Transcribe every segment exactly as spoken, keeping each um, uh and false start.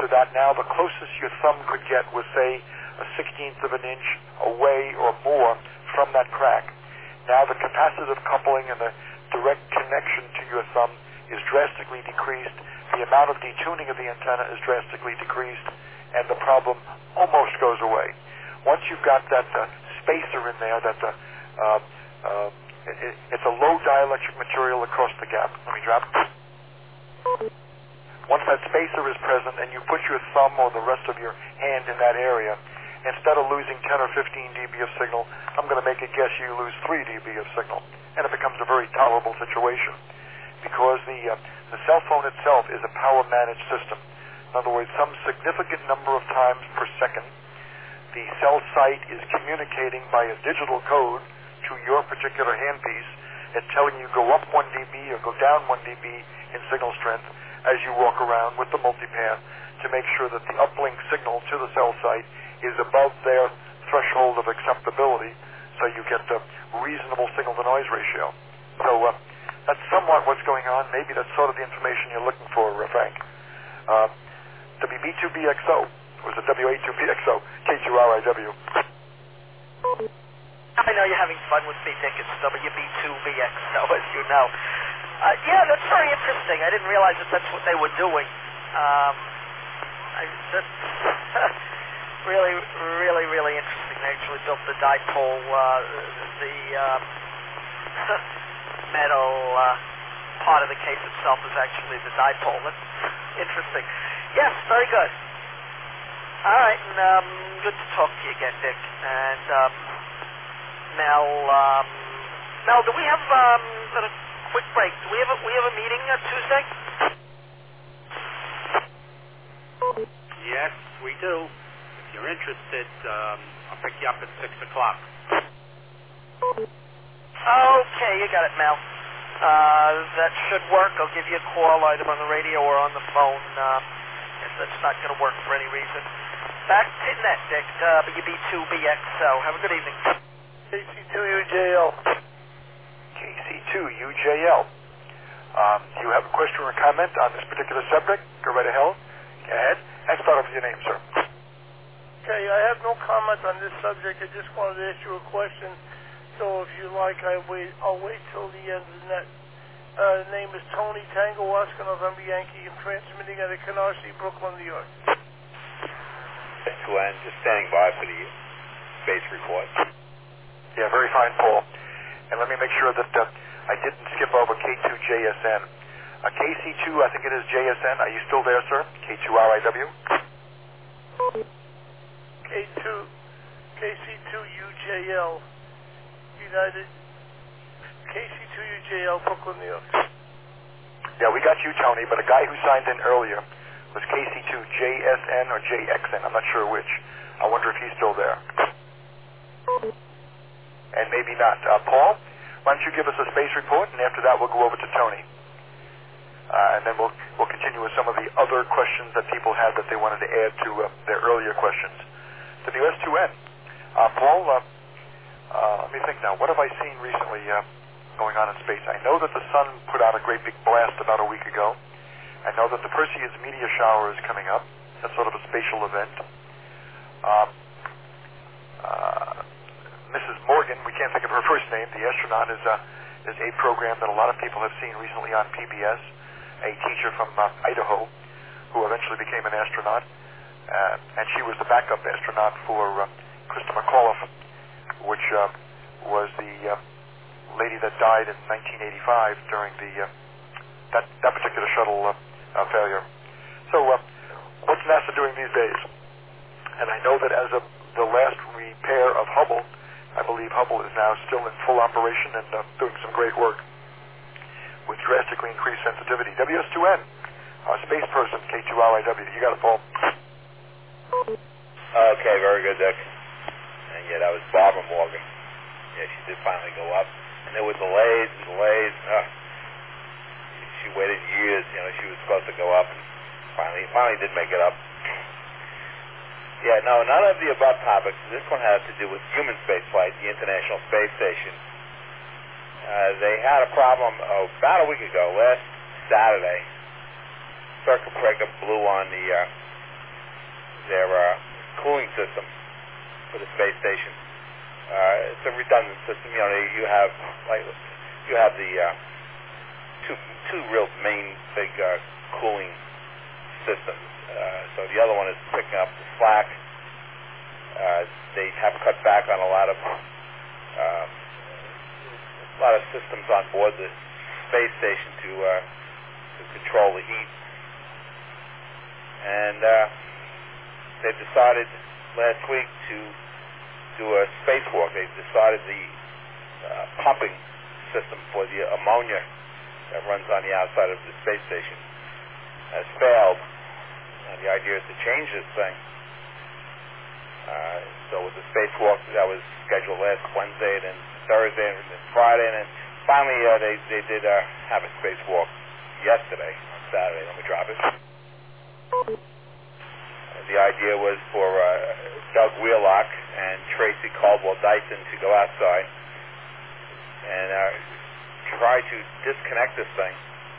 to that now, the closest your thumb could get was, say, a sixteenth of an inch away or more from that crack. Now the capacitive coupling and the direct connection to your thumb is drastically decreased. The amount of detuning of the antenna is drastically decreased, and the problem almost goes away. Once you've got that uh, spacer in there, that uh, uh, uh, it, it's a low dielectric material across the gap. Let me drop. Once that spacer is present and you put your thumb or the rest of your hand in that area, instead of losing ten or fifteen dB of signal, I'm going to make a guess you lose three dB of signal. And it becomes a very tolerable situation because the, uh, the cell phone itself is a power-managed system. In other words, some significant number of times per second, the cell site is communicating by a digital code to your particular handpiece and telling you go up one dB or go down one dB in signal strength as you walk around with the multipath to make sure that the uplink signal to the cell site is above their threshold of acceptability so you get the reasonable signal-to-noise ratio. So uh, that's somewhat what's going on. Maybe that's sort of the information you're looking for, uh, Frank. Uh, W B two B X O, or is it W A two B X O, K two R I W. I know you're having fun with me, Dick. It's W B two B X O, as you know. Uh, yeah, that's very interesting. I didn't realize that that's what they were doing. Um, I, that's really, really, really interesting. They actually built the dipole, uh, the uh, metal uh, part of the case itself is actually the dipole. That's interesting. Yes, very good. All right, and um, good to talk to you again, Dick. And um, Mel, um, Mel, do we have um, a quick break? Do we have a, we have a meeting uh, Tuesday? Yes, we do. If you're interested, um, I'll pick you up at six o'clock. Okay, you got it, Mel. Uh, that should work. I'll give you a call either on the radio or on the phone uh, if that's not going to work for any reason. Back to net, Dick, W B two B X O. Have a good evening. K C two U J L. K C two U J L. Um, do you have a question or comment on this particular subject? Go right ahead. Go ahead. And start off with your name, sir. Okay, I have no comment on this subject. I just wanted to ask you a question. So if you like, I wait, I'll wait till the end of the net. Uh, the name is Tony Tango Oscar November Yankee. I'm transmitting out of Canarsie, Brooklyn, New York. Glenn, just standing by for the space report. Yeah, very fine, Paul. And let me make sure that uh, I didn't skip over K two J S N. Uh, K C two, I think it is J S N. Are you still there, sir? K two R I W? K two, K C two U J L, United, K C two U J L, Brooklyn, New York. Yeah, we got you, Tony, but a guy who signed in earlier was K C two J S N or J X N. I'm not sure which. I wonder if he's still there. And maybe not. Uh, Paul, why don't you give us a space report, and after that we'll go over to Tony. Uh, and then we'll we'll continue with some of the other questions that people had that they wanted to add to uh, their earlier questions. W S two N. Uh, Paul, uh, uh, let me think now. What have I seen recently uh, going on in space? I know that the sun put out a great big blast about a week ago. I know that the Perseus meteor shower is coming up. That's sort of a spatial event. Um, uh, Missus Morgan, we can't think of her first name, the astronaut, is a, is a program that a lot of people have seen recently on P B S, a teacher from uh, Idaho who eventually became an astronaut. Uh, and she was the backup astronaut for uh, Krista McAuliffe, which uh, was the uh, lady that died in nineteen eighty-five during the uh, that, that particular shuttle uh, uh, failure. So uh, what's NASA doing these days? And I know that as of the last repair of Hubble, I believe Hubble is now still in full operation and uh, doing some great work with drastically increased sensitivity. W S two N, uh, space person, K two R I W. You got it, Paul. Okay, very good, Dick. And yeah, that was Barbara Morgan. Yeah, she did finally go up. And there were delays and delays. Uh, she waited years, you know, she was supposed to go up and finally finally did make it up. Yeah, no, none of the above topics. This one has to do with human spaceflight, the International Space Station. Uh, they had a problem oh, about a week ago, last Saturday. Circuit breaker blew on the uh, their uh, cooling system for the space station. Uh, it's a redundant system. You know, you have like you have the uh, two two real main big uh, cooling systems. Uh, so the other one is picking up the slack. Uh, they have cut back on a lot of um, a lot of systems on board the space station to uh, to control the heat. And uh, they decided last week to do a spacewalk. They decided the uh, pumping system for the ammonia that runs on the outside of the space station has failed. And the idea is to change this thing. Uh, so with the spacewalk that was scheduled last Wednesday and then Thursday and then Friday, and then finally uh, they, they did uh, have a spacewalk yesterday, on Saturday. Let me drop it. The idea was for uh, Doug Wheelock and Tracy Caldwell-Dyson to go outside and uh, try to disconnect this thing.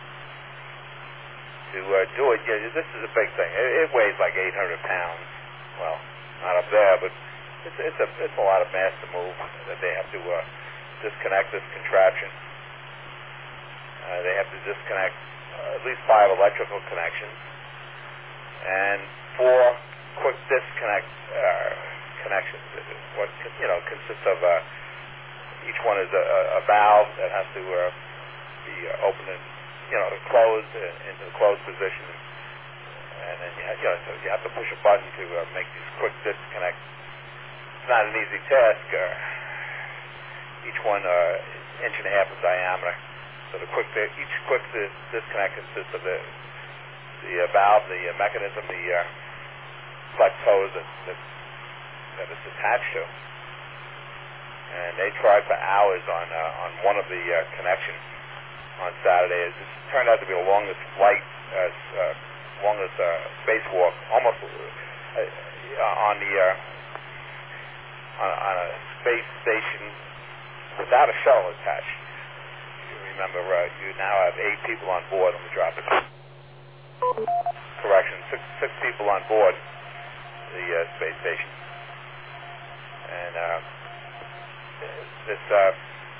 To uh, do it, yeah, this is a big thing. It, it weighs like eight hundred pounds. Well, not up there, but it's, it's a it's a lot of mass to move. That they have to uh, disconnect this contraption. Uh, they have to disconnect uh, at least five electrical connections and four quick disconnect uh, connections. What you know consists of uh, each one is a, a valve that has to uh, be uh, opened and you know closed uh, into the closed position, and then you have, you know so you have to push a button to uh, make these quick disconnects. It's not an easy task. Uh, each one uh, is an inch and a half in diameter. So the quick each quick disconnect consists of the the uh, valve, the uh, mechanism, the uh, flex hose that, that, that it's attached to. And they tried for hours on uh, on one of the uh, connections on Saturday. It turned out to be the longest flight, uh, uh, longest uh, spacewalk, almost uh, on the uh, on, on a space station without a shuttle attached. You remember, uh, you now have eight people on board. Let me drop it. Correction, six six people on board the uh, space station, and uh, this, uh,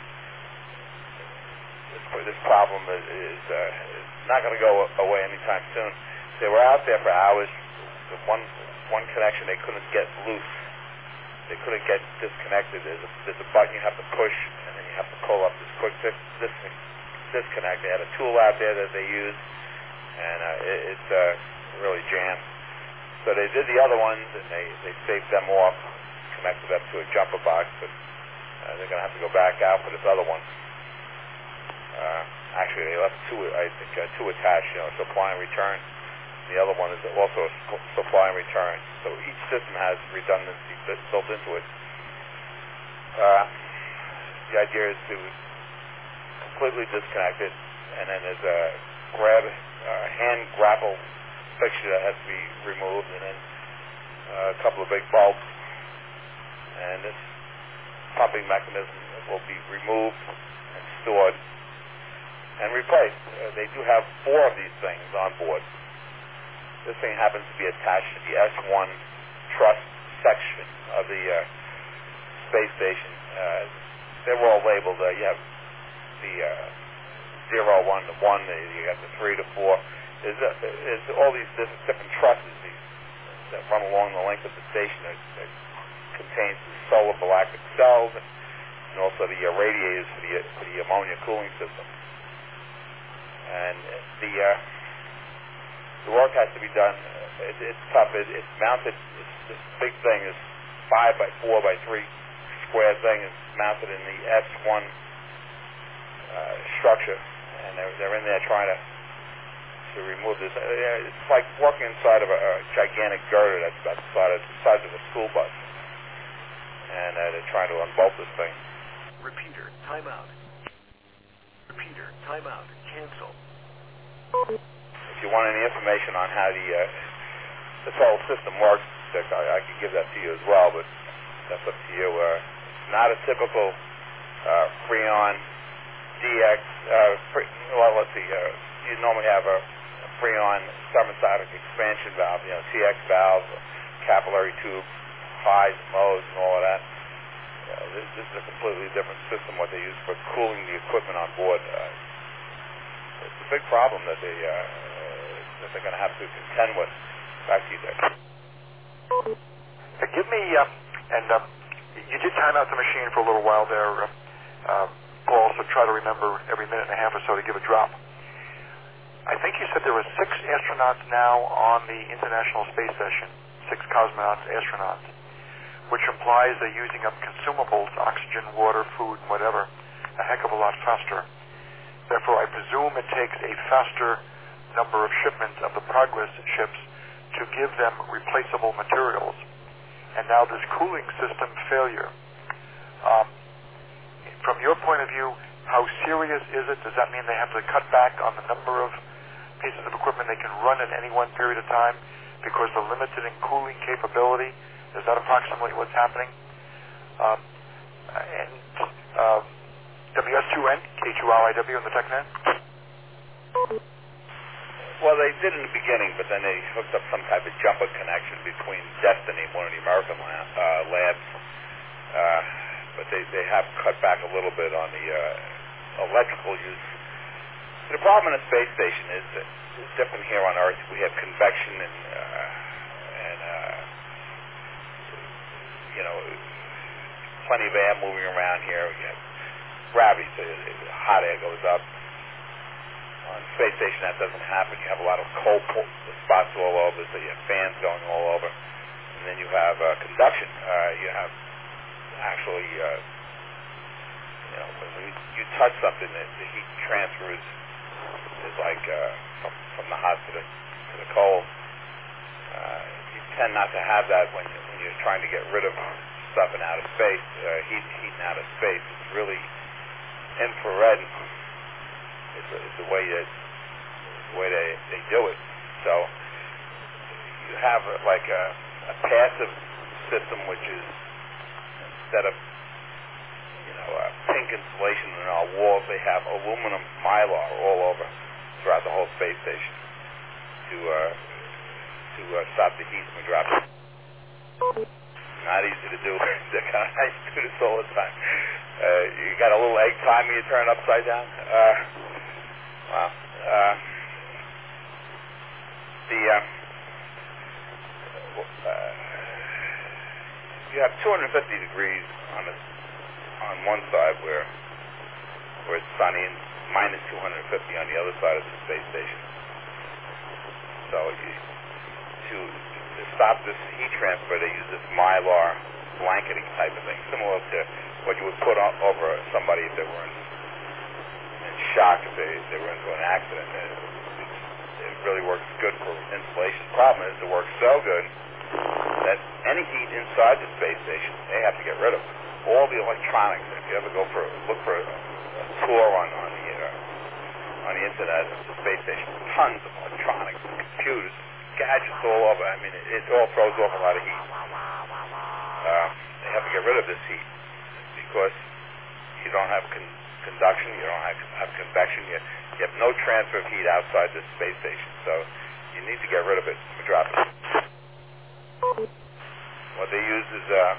this this problem is, is, uh, is not going to go away anytime soon. They were out there for hours. The one one connection they couldn't get loose. They couldn't get disconnected. There's a, there's a button you have to push, and then you have to pull up this quick dis- dis- disconnect. They had a tool out there that they used, and uh, it, it's uh, really jammed. So they did the other ones, and they, they saved them off, connected them to a jumper box, but uh, they're going to have to go back out for this other one. Uh, actually, they left two, I think, uh, two attached, you know, supply and return. The other one is also a supply and return. So each system has redundancy built into it. Uh, the idea is to completely disconnect it, and then there's a grab, uh, hand grapple fixture that has to be removed, and then uh, a couple of big bolts. And this pumping mechanism will be removed and stored and replaced. Uh, they do have four of these things on board. This thing happens to be attached to the S one truss section of the uh, space station. Uh, they're all labeled. Uh, you have the uh, zero, one to one. You got the three to four. There's, uh, there's all these different, different trusses these, that run along the length of the station that, that contains the solar galactic cells and, and also the uh, radiators for the, for the ammonia cooling system. And the uh, the work has to be done. It, it's tough. It, it's mounted. It's, this big thing is five by four by three square thing is mounted in the S one uh, structure, and they're, they're in there trying to to remove this. Uh, it's like walking inside of a, a gigantic girder that's about the size of, the size of a school bus, and uh, they're trying to unbolt this thing. Repeater, timeout. Repeater, timeout. Cancel. If you want any information on how the uh, this whole system works, Dick, I, I can give that to you as well, but that's up to you. Uh, it's not a typical uh, Freon D X. Uh, free, well, let's see. Uh, you normally have a, a Freon thermostatic expansion valve, you know, T X valve, capillary tube, highs, lows, and all of that. Uh, this, this is a completely different system, what they use for cooling the equipment on board. Uh, it's a big problem that, they, uh, that they're going to have to contend with. Back to you, Dick. Uh, give me, uh, and uh, you did time out the machine for a little while there, uh, uh, Paul, so try to remember every minute and a half or so to give a drop. I think you said there were six astronauts now on the International Space Station, six cosmonauts, astronauts, which implies they're using up consumables, oxygen, water, food, and whatever, a heck of a lot faster. Therefore, I presume it takes a faster number of shipments of the Progress ships to give them replaceable materials. And now this cooling system failure. Um, from your point of view, how serious is it? Does that mean they have to cut back on the number of pieces of equipment they can run at any one period of time because they're limited in cooling capability? Is that approximately what's happening? Um, and uh, W S two N, K two R I W in the TechNet? Well, they did in the beginning, but then they hooked up some type of jumper connection between Destiny, one of the American lab, uh, labs. Uh, but they, they have cut back a little bit on the uh, electrical use. The problem in a space station is that it's different here on Earth. We have convection and, uh, and uh, you know, plenty of air moving around here. You have gravity, so hot air goes up. On space station, that doesn't happen. You have a lot of cold spots all over, so you have fans going all over. And then you have uh, conduction. Uh, you have actually, uh, you know, when you, you touch something, the, the heat transfers is like uh, from, from the hot to the, to the cold. Uh, you tend not to have that when, when you're trying to get rid of stuff in outer space, uh, heat, heat in outer space. It's really infrared. It's, it's the way that the way they, they do it. So you have a, like a, a passive system, which is instead of you know uh, pink insulation in our walls, they have aluminum mylar all over throughout the whole space station to uh, to uh, stop the heat from dropping. Not easy to do. I do this all the time. Uh, you got a little egg timer you turn upside down. Uh, Well, uh, the uh, uh, you have two hundred fifty degrees on the on one side where where it's sunny, and minus two hundred fifty on the other side of the space station. So you, to to stop this heat transfer, they use this mylar blanketing type of thing, similar to what you would put on, over somebody if they were in shock if they, they were into an accident. It, it really works good for insulation. The problem is it works so good that any heat inside the space station, they have to get rid of. All the electronics, if you ever go for look for a, a tour on, on the uh, on the internet of the space station, tons of electronics, computers, gadgets all over. I mean, it, it all throws off a lot of heat. Uh, they have to get rid of this heat because you don't have con- conduction, you don't have, have convection, you, you have no transfer of heat outside the space station, so you need to get rid of it from dropping. What they use is uh,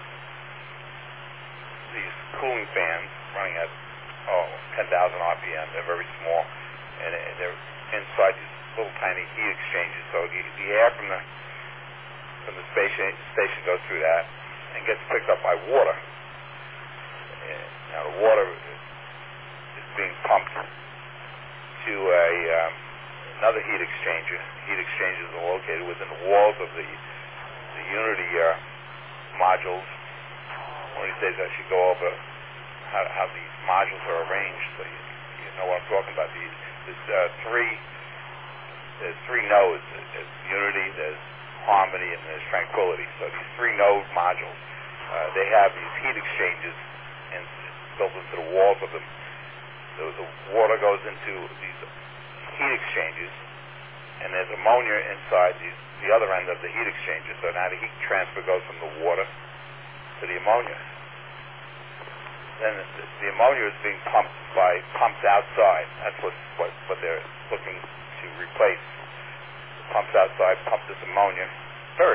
these cooling fans running at oh ten thousand R P M. They're very small, and they're inside these little tiny heat exchangers. So the, the air from the from the space station goes through that and gets picked up by water. And now the water is being pumped to a um, another heat exchanger. Heat exchangers are located within the walls of the the Unity uh, modules. One of these days I should go over how, how these modules are arranged, so you, you know what I'm talking about. These, there's uh, three there's three nodes. There's Unity, there's Harmony, and there's Tranquility. So these three node modules, uh, they have these heat exchangers and built into the walls of them. The, the water goes into these heat exchangers, and there's ammonia inside these, the other end of the heat exchanger. So now the heat transfer goes from the water to the ammonia. Then the, the ammonia is being pumped by pumps outside. That's what what, what they're looking to replace. The pumps outside pump this ammonia. Very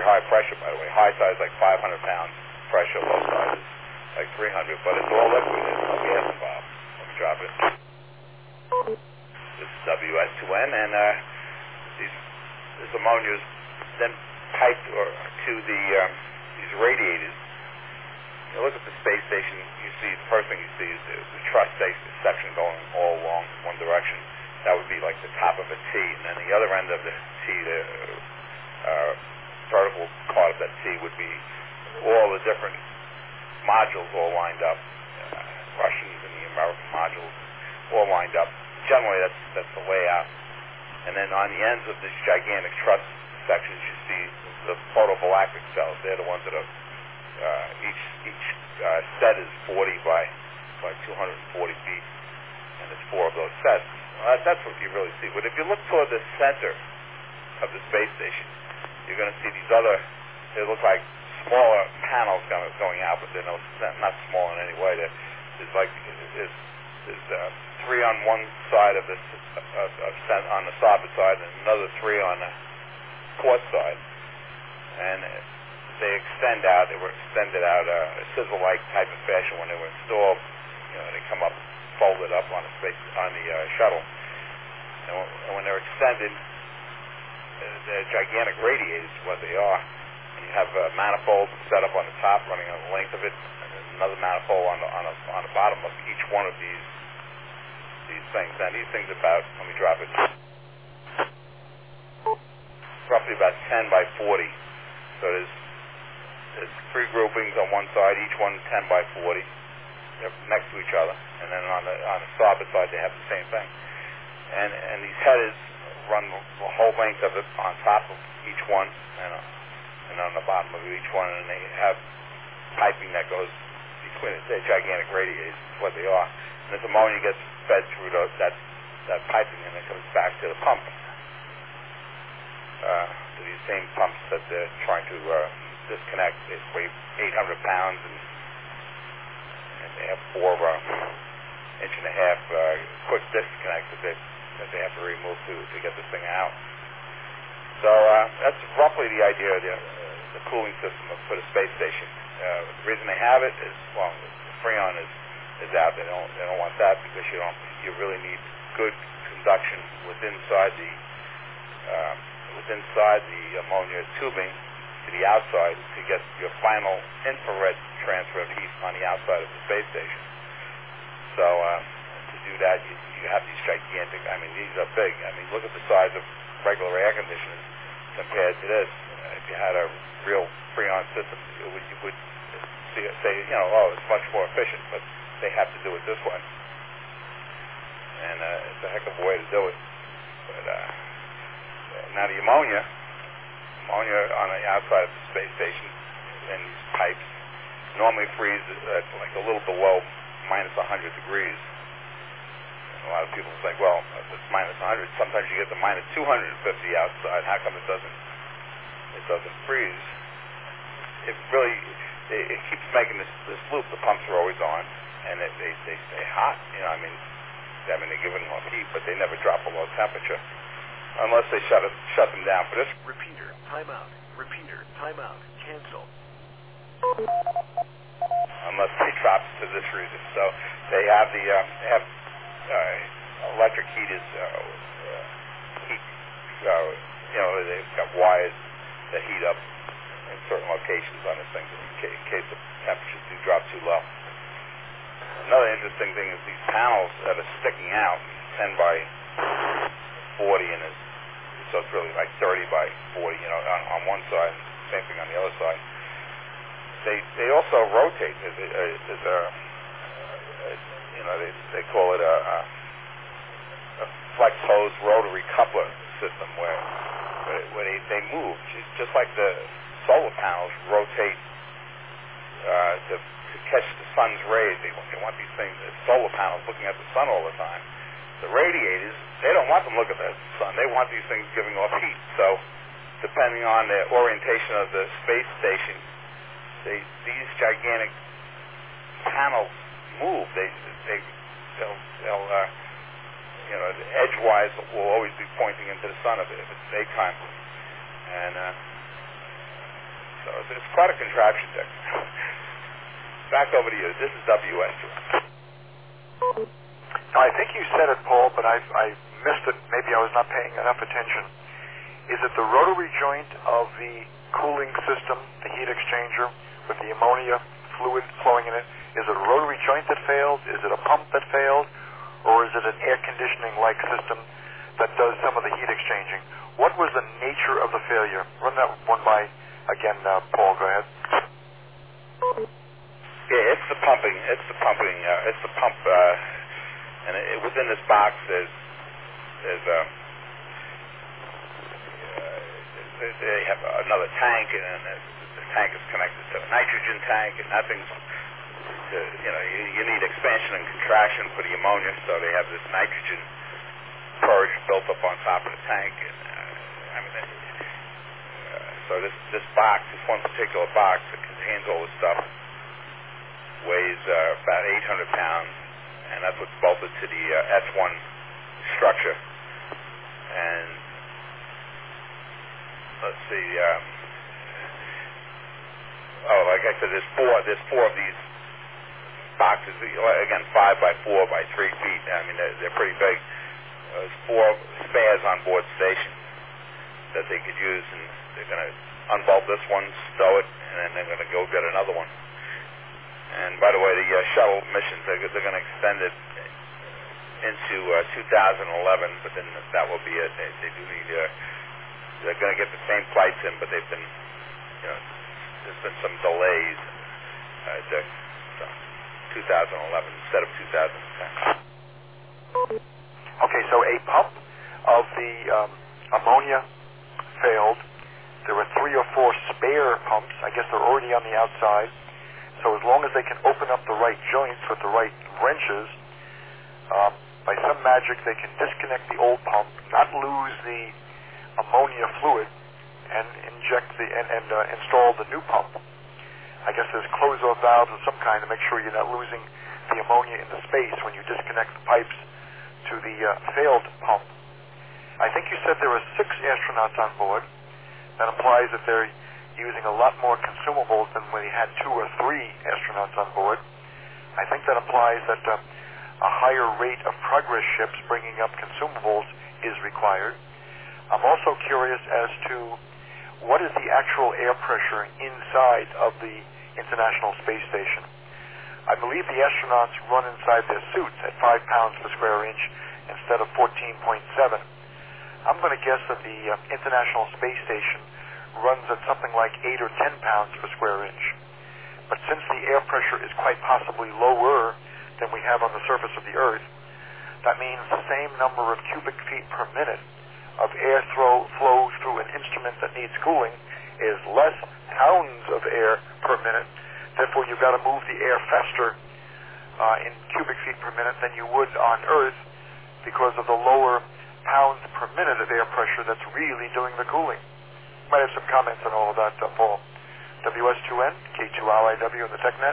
high pressure, by the way. High side is like five hundred pounds pressure, low side is like three hundred, but it's all liquid. There's no gas involved. Let me drop it. This is W S two N, and uh, these, this ammonia is then piped or to the um, these radiators. You look at the space station, you see, the first thing you see is the, the truss section going all along one direction. That would be like the top of a T, and then the other end of the T, the uh, vertical part of that T would be all the different modules all lined up, uh, Russians and the American modules all lined up. Generally, that's that's the layout. And then on the ends of these gigantic truss sections, you see the photovoltaic cells. They're the ones that are uh, each each uh, set is forty by by two hundred forty feet, and there's four of those sets. Well, that, that's what you really see. But if you look toward the center of the space station, you're going to see these other. They look like smaller panels going, going out, but they're no, not small in any way. They're, there's like there's, there's uh, three on one side of this uh, uh, on the starboard side, and another three on the port side, and they extend out. They were extended out uh, a scissor-like type of fashion when they were installed. You know, they come up, folded up on the space on the uh, shuttle, and, w- and when they're extended, uh, they're gigantic radiators, is what they are. And you have a manifold set up on the top, running on the length of it, and then another manifold on the on the on the bottom of each one of these these things. Now these things are about, let me drop it, roughly about ten by forty. So there's there's three groupings on one side, each one ten by forty. They're next to each other, and then on the on the starboard side they have the same thing. And and these headers run the whole length of it on top of each one, and uh, and on the bottom of each one, and they have piping that goes between it. They're gigantic radiators, is what they are. And this ammonia gets fed through those, that that piping, and it comes back to the pump. Uh, to these same pumps that they're trying to uh, disconnect. They weigh eight hundred pounds, and they have four uh, inch and a half uh, quick disconnects that they that they have to remove to to get this thing out. So uh, that's roughly the idea of the, uh, the cooling system for the space station. Uh, the reason they have it is, well, the Freon is is out. They don't they don't want that because you don't you really need good conduction within inside the uh, within inside the ammonia tubing to the outside to get your final infrared transfer of heat on the outside of the space station. So uh, to do that, you, you have these gigantic, I mean, these are big. I mean, look at the size of regular air conditioners compared to this. Uh, if you had a real Freon system, it would, you would see, say, you know, oh, it's much more efficient, but they have to do it this way. And uh, it's a heck of a way to do it. But uh, now the ammonia, ammonia on the outside of the space station in these pipes normally freezes at like a little below minus one hundred degrees. And a lot of people think, well, if it's minus one hundred, sometimes you get to minus two hundred fifty outside. How come it doesn't it doesn't freeze? It really it, it keeps making this this loop. The pumps are always on, and it, they they stay hot. You know, I mean, I mean they're giving them heat, but they never drop below temperature unless they shut it shut them down for this. Repeater, timeout. Repeater, timeout. Cancel. Unless they drop to this reason. So they have the um, they have uh, electric heaters, uh, uh, heat. Uh, you know, they've got wires that heat up in certain locations on this thing in case, in case the temperatures do drop too low. Another interesting thing is these panels that are sticking out, ten by forty, and it's, so it's really like thirty by forty. You know, on, on one side, same thing on the other side. They they also rotate. There's a, a, there's a, a you know they they call it a, a, a flex hose rotary coupler system where where, where they, they move just like the solar panels rotate uh, to, to catch the sun's rays. They want they want these things, the solar panels looking at the sun all the time. The radiators, they don't want them looking at the sun. They want these things giving off heat. So depending on the orientation of the space station, They, these gigantic panels move. They, they, they'll, they'll uh, you know, edgewise will always be pointing into the sun if, if it's daytime. And uh, So it's, it's quite a contraption, Dick. Back over to you. This is W S two N. I think you said it, Paul, but I, I missed it. Maybe I was not paying enough attention. Is it the rotary joint of the cooling system, the heat exchanger, with the ammonia fluid flowing in it? Is it a rotary joint that failed? Is it a pump that failed? Or is it an air conditioning-like system that does some of the heat exchanging? What was the nature of the failure? Run that one by again, uh, Paul. Go ahead. Yeah, it's the pumping. It's the pumping. Uh, it's the pump. Uh, and it, within this box, there's there's um, uh, they have another tank, and, and the tank is connected to a nitrogen tank, and nothing's. To, you know, you, you need expansion and contraction for the ammonia, so they have this nitrogen purge built up on top of the tank. And uh, I mean, it, uh, so this this box, this one particular box that contains all this stuff, weighs uh, about eight hundred pounds, and that's what's bolted to the uh, S one structure. And let's see. Um, oh, like I said, there's four. There's four of these boxes, again, five by four by three feet. I mean, they're, they're pretty big. Uh, there's four spares on board station that they could use, and they're going to unbolt this one, stow it, and then they're going to go get another one. And by the way, the uh, shuttle missions, they're, they're going to extend it into uh, two thousand eleven, but then that will be it. They, they do need, uh, they're going to get the same flights in, but they've been, you know, there's been some delays. Uh, to, so. two thousand eleven instead of two thousand ten. Okay, so a pump of the um, ammonia failed. There were three or four spare pumps. I guess they're already on the outside. So as long as they can open up the right joints with the right wrenches, um, by some magic they can disconnect the old pump, not lose the ammonia fluid, and inject the and, and uh, install the new pump. I guess there's close-off valves of some kind to make sure you're not losing the ammonia in the space when you disconnect the pipes to the uh, failed pump. I think you said there were six astronauts on board. That implies that they're using a lot more consumables than when they had two or three astronauts on board. I think that implies that uh, a higher rate of progress ships bringing up consumables is required. I'm also curious as to what is the actual air pressure inside of the International Space Station. I believe the astronauts run inside their suits at five pounds per square inch instead of fourteen point seven. I'm going to guess that the uh, International Space Station runs at something like eight or ten pounds per square inch. But since the air pressure is quite possibly lower than we have on the surface of the Earth, that means the same number of cubic feet per minute of air throw, flow through an instrument that needs cooling is less pounds of air per minute. Therefore, you've got to move the air faster uh, in cubic feet per minute than you would on Earth because of the lower pounds per minute of air pressure that's really doing the cooling. You might have some comments on all of that, uh, Paul. W S two N, K two L I W in the TechNet.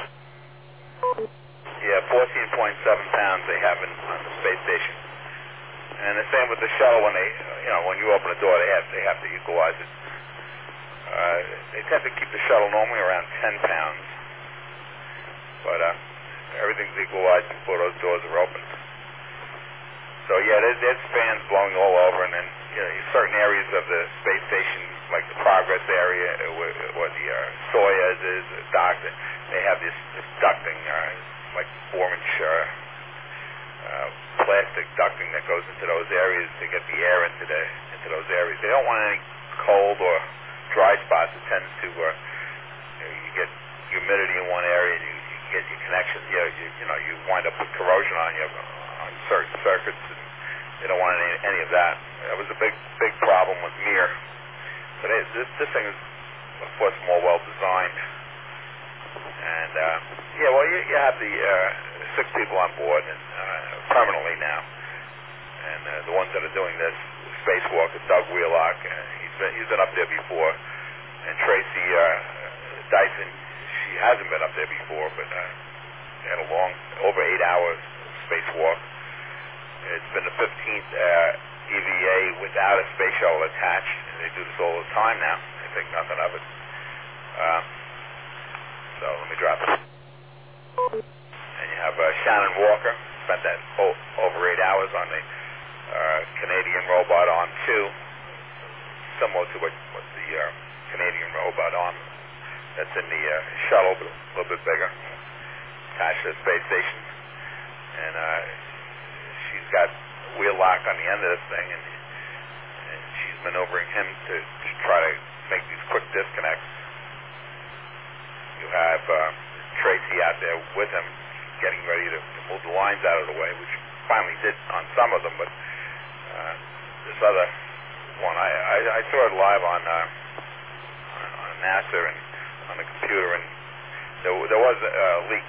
Yeah, fourteen point seven pounds they have in, on the space station. And the same with the shuttle. When they, you know, when you open the door, they have they have to equalize it. Uh, they tend to keep the shuttle normally around ten pounds, but uh, everything's equalized before those doors are opened. So yeah, there's, there's fans blowing all over, and then you know, certain areas of the space station, like the Progress area, where, where the uh, Soyuz is, the dock, they have this, this ducting, uh, like four-inch. Uh, Uh, plastic ducting that goes into those areas to get the air into the into those areas. They don't want any cold or dry spots. It tends to uh, you, know, you get humidity in one area, and you, you get your connections. You know, you, you know, you wind up with corrosion on you on certain circuits, and they don't want any, any of that. That was a big big problem with Mir. But it, this this thing is, of course, more well designed. And uh, yeah, well, you, you have the uh, six people on board and uh, permanently now, and uh, the ones that are doing this spacewalk is Doug Wheelock. Uh, he's been he's been up there before, and Tracy uh, Dyson. She hasn't been up there before, but uh, they had a long, over eight hours spacewalk. It's been the fifteenth uh, E V A without a space shuttle attached. They do this all the time now. They think nothing of it. spent that oh, over eight hours on the uh, Canadian robot arm two, similar to what, what the uh, Canadian robot arm that's in the uh, shuttle, but a little bit bigger, attached to the space station. And uh, she's got wheel lock on the end of this thing, and, and she's maneuvering him to, to try to make these quick disconnects. You have uh, Tracy out there with him, getting ready to, to move the lines out of the way, which finally did on some of them, but uh, this other one, I, I, I saw it live on, uh, on NASA and on the computer, and there, there was a leak.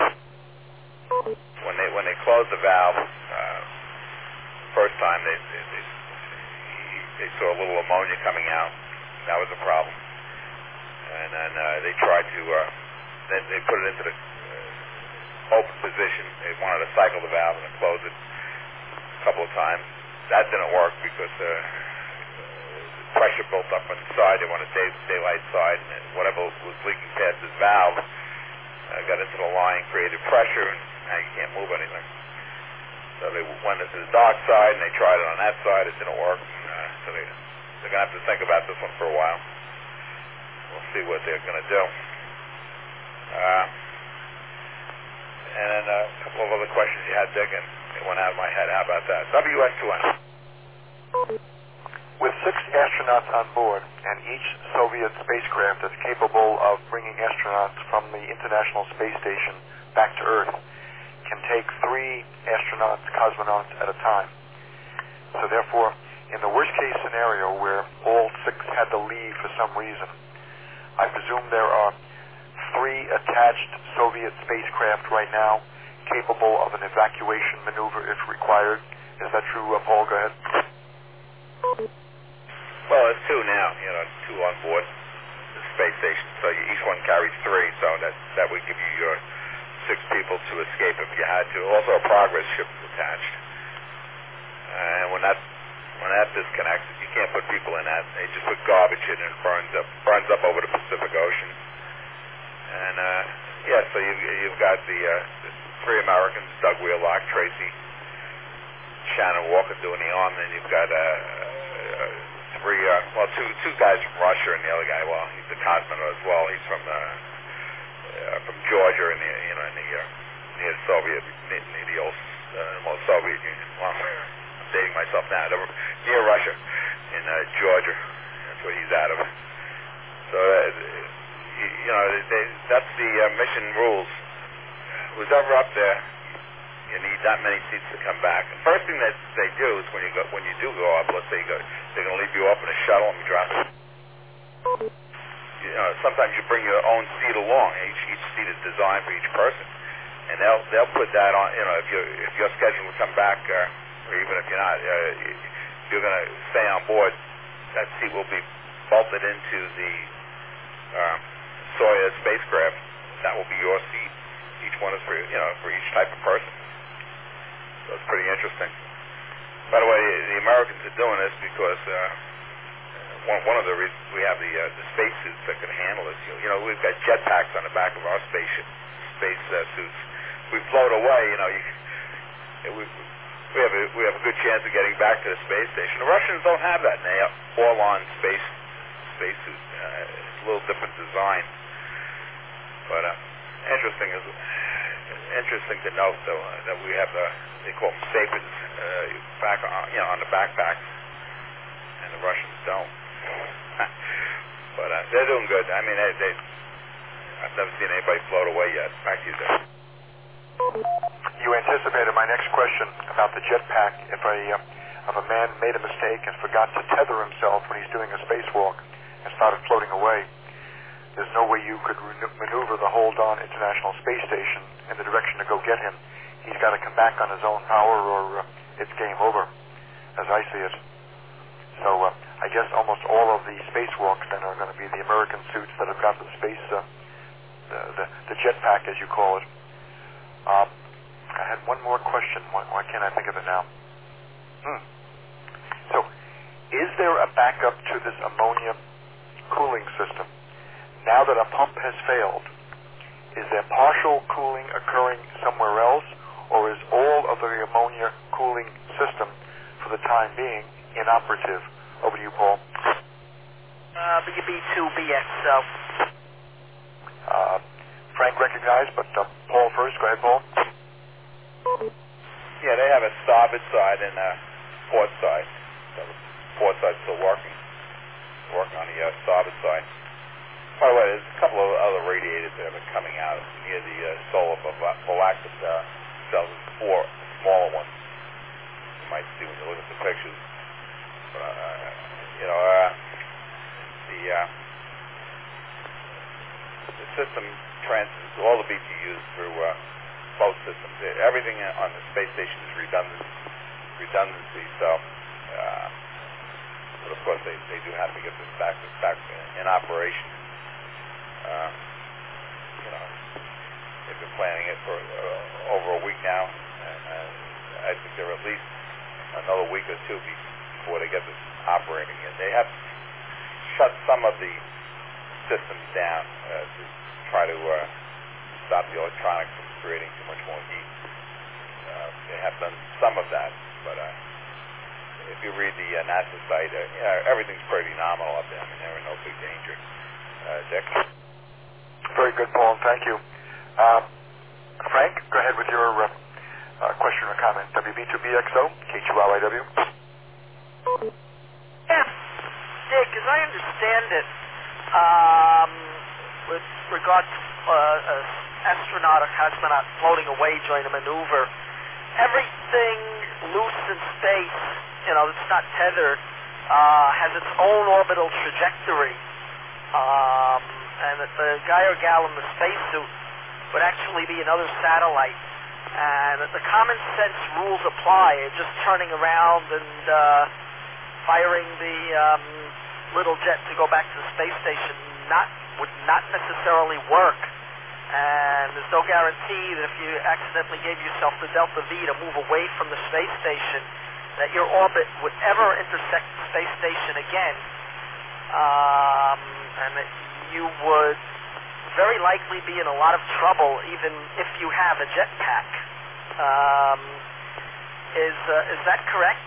When they when they closed the valve, uh, first time they, they they they saw a little ammonia coming out. That was a problem. And then uh, they tried to uh, then they put it into the uh, open position. They wanted to cycle the valve and close it a couple of times. That didn't work because uh, the pressure built up on the side. They wanted day, daylight side, and whatever was leaking past this valve uh, got into the line, created pressure, and now you can't move anything. So they went into the dark side, and they tried it on that side. It didn't work. Uh, so they, they're going to have to think about this one for a while. We'll see what they're going to do. Uh, and then a couple of other questions you had, Dick, and it went out of my head. How about that? W S two N. With six astronauts on board, and each Soviet spacecraft is capable of bringing astronauts from the International Space Station back to Earth, can take three astronauts, cosmonauts at a time. So therefore, in the worst case scenario where all six had to leave for some reason, I presume there are three attached Soviet spacecraft right now capable of an evacuation maneuver if required. Is that true, uh, Paul? Go ahead. Well, it's two now, you know, two on board the space station. So you, each one carries three, so that, that would give you your six people to escape if you had to. Also, a progress ship is attached. And when that when that disconnects, you can't put people in that. They just put garbage in and it burns up, burns up over the Pacific Ocean. And, uh, yeah, so you've, you've got the, uh, the three Americans, Doug Wheelock, Tracy, Shannon Walker doing the arm, and you've got uh, uh, three, uh, well, two two guys from Russia, and the other guy, well, he's a cosmonaut as well. He's from uh, uh, from Georgia, in the you know in the uh, near the Soviet, near, near the old uh, well, Soviet Union. Well, I'm dating myself now. They're near Russia, in uh, Georgia. That's where he's out of. So, uh, you, you know, they, that's the uh, mission rules. Who's ever up there, you need that many seats to come back. The first thing that they do is when you go, when you do go up, let's say you go, they're going to leave you up in a shuttle and you drop it. You know, sometimes you bring your own seat along. Each each seat is designed for each person, and they'll they'll put that on. You know, if you if you're scheduled to come back, uh, or even if you're not, uh, if you're going to stay on board, that seat will be bolted into the um, Soyuz spacecraft. That will be your seat. Each one is for you know for each type of person. So it's pretty interesting. By the way, the Americans are doing this because uh, one, one of the reasons we have the, uh, the space suits that can handle this. You, you know, we've got jetpacks on the back of our spaceship, space uh, suits. We float away. You know, you, we we have a we have a good chance of getting back to the space station. The Russians don't have that, and they have all-on space space suit. Uh, it's a little different design, but uh, interesting is. Interesting to note, though, uh, that we have the, they call them Sabres, uh, back on, you know, on the backpacks, and the Russians don't. But uh, they're doing good. I mean, they, they, I've never seen anybody float away yet. Back to you, Dave. You anticipated my next question about the jetpack. If a uh, if a man made a mistake and forgot to tether himself when he's doing a spacewalk and started floating away, there's no way you could maneuver the Hold-On International Space Station in the direction to go get him. He's got to come back on his own power, or uh, it's game over, as I see it. So uh, I guess almost all of the spacewalks then are going to be the American suits that have got the space, uh, the, the the jetpack, as you call it. Um, I had one more question. Why, why can't I think of it now? Hmm. So, is there a backup to this ammonia cooling system? Now that a pump has failed, is there partial cooling occurring somewhere else, or is all of of the ammonia cooling system for the time being inoperative. Over to you, Paul. Uh, B two B X O. Uh, Frank recognized, but uh, Paul first. Go ahead, Paul. Yeah, they have a starboard side and a port side. So the port side's still working. Working on the uh, starboard side. By the way, there's a couple of other radiators that have been coming out near the uh, solar volactic uh, cells. Four smaller ones. You might see when you look at the pictures. But, uh, you know, uh, the uh, the system transfers all the B T Us through uh, both systems. Everything on the space station is redundant, redundancy. So, uh, but of course, they, they do have to get this back back in operation. Uh, you know, they've been planning it for uh, over a week now, and uh, I think they're at least another week or two before they get this operating. And they have shut some of the systems down uh, to try to uh, stop the electronics from creating too much more heat. Uh, they have done some of that, but uh, if you read the uh, NASA site, uh, yeah, everything's pretty nominal up there. I mean, they're in no big danger. Uh, Dick? Very good, Paul, and thank you. Uh, Frank, go ahead with your uh, uh, question or comment. W B two B X O, K two L I W. Yeah, Dick, as I understand it, um, with regard to uh, an astronaut or cosmonaut floating away during a maneuver, everything loose in space, you know, that's not tethered, uh, has its own orbital trajectory. Um, and that the guy or gal in the spacesuit would actually be another satellite. And that the common sense rules apply. Just turning around and uh, firing the um, little jet to go back to the space station not would not necessarily work. And there's no guarantee that if you accidentally gave yourself the delta V to move away from the space station, that your orbit would ever intersect the space station again. Um, and that you would very likely be in a lot of trouble even if you have a jetpack. Um, is uh, is that correct?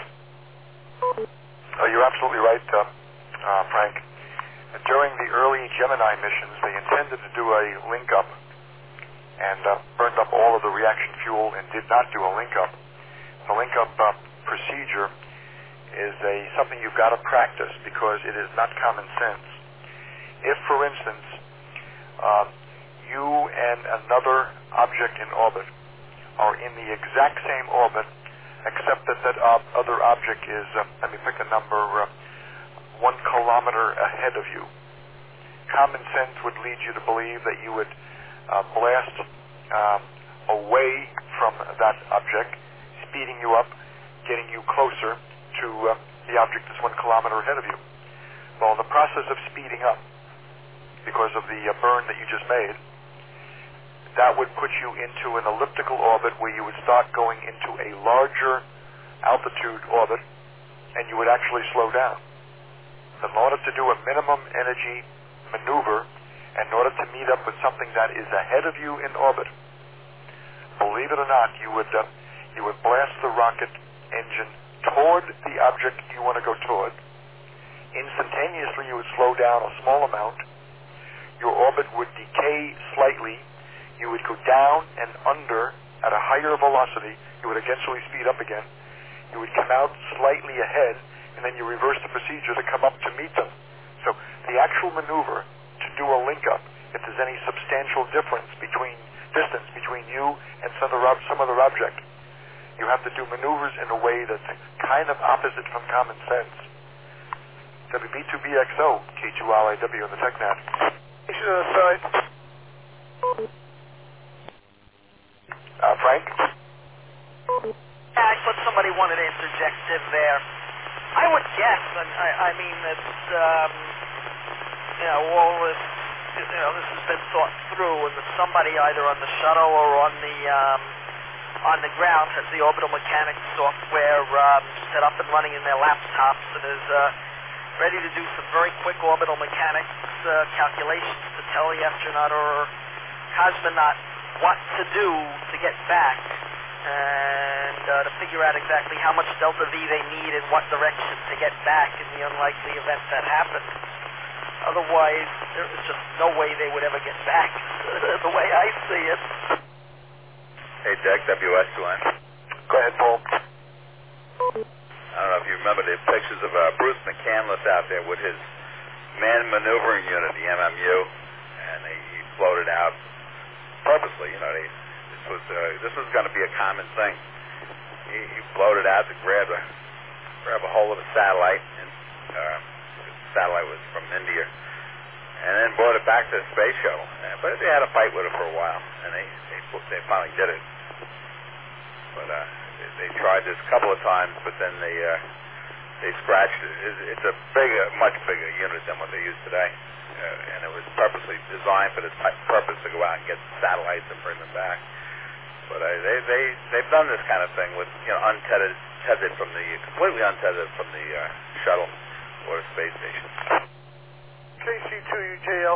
Oh, you're absolutely right, uh, uh, Frank. During the early Gemini missions, they intended to do a link-up and uh, burned up all of the reaction fuel and did not do a link-up. The link-up uh, procedure is a something you've got to practice because it is not common sense. If, for instance, uh, you and another object in orbit are in the exact same orbit, except that that uh, other object is, uh, let me pick a number, uh, one kilometer ahead of you. Common sense would lead you to believe that you would uh, blast um, away from that object, speeding you up, getting you closer to uh, the object that's one kilometer ahead of you. Well, in the process of speeding up, because of the uh, burn that you just made, that would put you into an elliptical orbit where you would start going into a larger altitude orbit, and you would actually slow down. In order to do a minimum energy maneuver, and in order to meet up with something that is ahead of you in orbit, believe it or not, you would uh, you would blast the rocket engine toward the object you want to go toward. Instantaneously, you would slow down a small amount. Your orbit would decay slightly. You would go down and under at a higher velocity. You would eventually speed up again. You would come out slightly ahead, and then you reverse the procedure to come up to meet them. So the actual maneuver to do a link-up, if there's any substantial difference between distance between you and some other, some other object, you have to do maneuvers in a way that's kind of opposite from common sense. W B two B X O, K two L I W on the TechNet. Aside. Uh, Frank? Yeah, I thought somebody wanted to interject in there. I would guess, and I, I mean, it's, um, you know, all this, you know, this has been thought through, and that somebody either on the shuttle or on the, um, on the ground has the orbital mechanics software um, set up and running in their laptops and is uh, ready to do some very quick orbital mechanics uh, calculations to tell the astronaut or cosmonaut what to do to get back. and uh, to figure out exactly how much delta V they need in what direction to get back in the unlikely event that happened. Otherwise, there is just no way they would ever get back, the way I see it. Hey, Dick, W S two N. Go ahead, Paul. I don't know if you remember the pictures of uh, Bruce McCandless out there with his Man Maneuvering Unit, the M M U, and he, he floated out purposely. You know, they, this was uh, this was going to be a common thing. He, he floated out to grab a grab a hold of a satellite, and uh, the satellite was from India, and then brought it back to the space shuttle. Uh, but they had a fight with it for a while, and they they, they finally did it. But uh, they, they tried this a couple of times, but then they uh, they scratched it. It's a bigger, much bigger unit than what they use today, uh, and it was purposely designed for this type, purpose to go out and get satellites and bring them back. But uh, they they they've done this kind of thing with, you know, untethered, tethered from the completely untethered from the uh, shuttle or the space station. K C two U J L.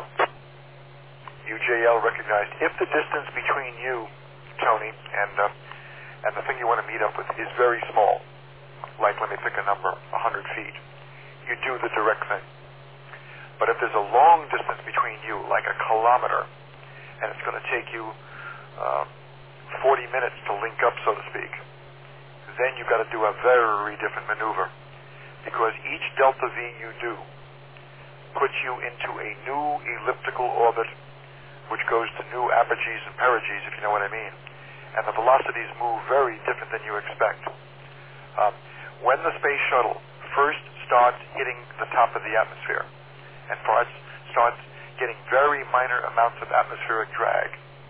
U J L recognized. If the distance between you, Tony, and uh, and the thing you want to meet up with is very small, like, let me pick a number, one hundred feet, you do the direct thing. But if there's a long distance between you, like a kilometer, and it's going to take you uh, forty minutes to link up, so to speak, then you've got to do a very different maneuver, because each delta V you do puts you into a new elliptical orbit, which goes to new apogees and perigees, if you know what I mean. And the velocities move very different than you expect. Um, when the space shuttle first starts hitting the top of the atmosphere and starts, starts getting very minor amounts of atmospheric drag,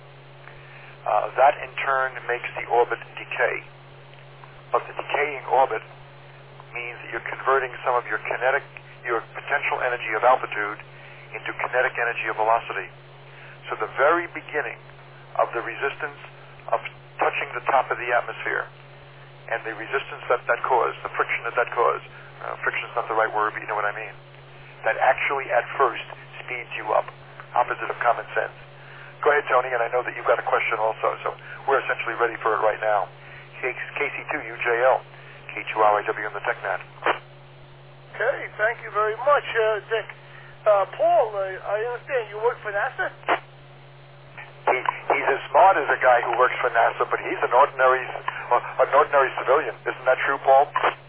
uh, that in turn makes the orbit decay. But the decaying orbit means that you're converting some of your kinetic, your potential energy of altitude into kinetic energy of velocity. So the very beginning of the resistance of touching the top of the atmosphere and the resistance that that caused, the friction that that caused, uh, friction is not the right word, but you know what I mean, that actually at first speeds you up, opposite of common sense. Go ahead, Tony, and I know that you've got a question also, so we're essentially ready for it right now. K C two U J L, K two R I W on the TechNet. Okay, thank you very much, uh, Dick. Uh, Paul, uh, I understand you work for NASA? He, he's as smart as a guy who works for NASA, but he's an ordinary, uh, an ordinary civilian. Isn't that true, Paul?